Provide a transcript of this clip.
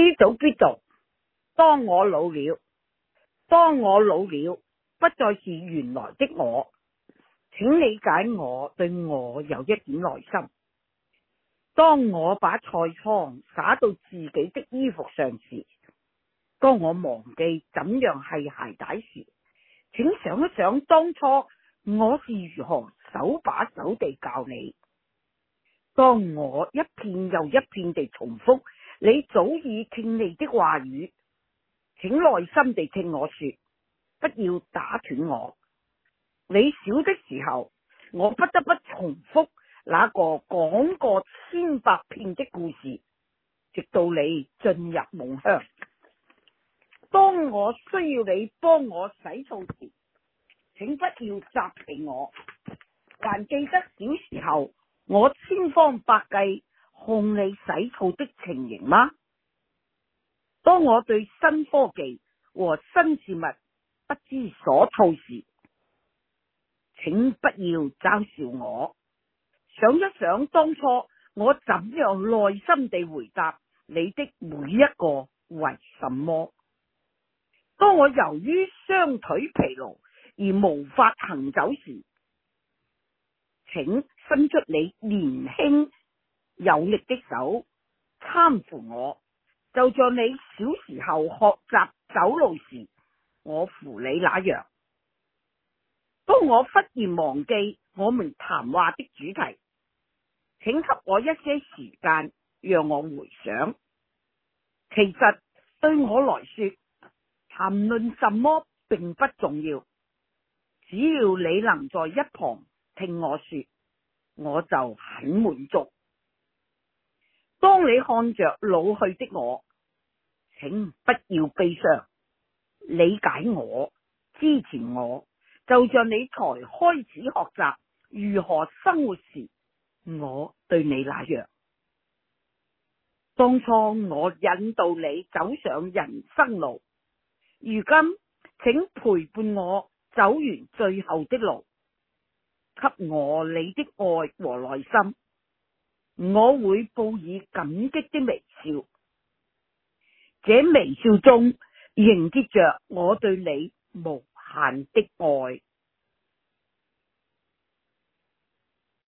詩組必讀。當我老了，當我老了，不再是原來的我，請理解我對我有一點耐心。當我把菜湯灑到自己的衣服上時，當我忘記怎樣繫鞋帶時，請想一想當初我是如何手把手地教你。當我一遍又一遍地重複你早已聽膩的話語，請耐心地聽我說，不要打斷我。你小的時候，我不得不重複那個講過千百遍的故事，直到你進入夢鄉。當我需要你幫我洗澡時，請不要責備我。還記得小時候我千方百計哄你洗澡的情形嗎？當我對新科技和新事物不知所措時，請不要嘲笑我。想一想當初我怎樣耐心地回答你的每一個為什麼。當我由於雙腿疲勞而無法行走時，請伸出你年輕有力的手攙扶我，就像你小時候學習走路時我扶你那樣。當我忽然忘記我們談話的主題，請給我一些時間讓我回想。其實對我來說，談論什麼並不重要，只要你能在一旁聽我說，我就很滿足。當你看着老去的我，請不要悲傷，理解我，支持我，就像你才開始學習如何生活時我對你那樣。當初我引導你走上人生路，如今請陪伴我走完最後的路，給我你的愛和耐心，我會報以感激的微笑。這微笑中迎接着我對你無限的愛。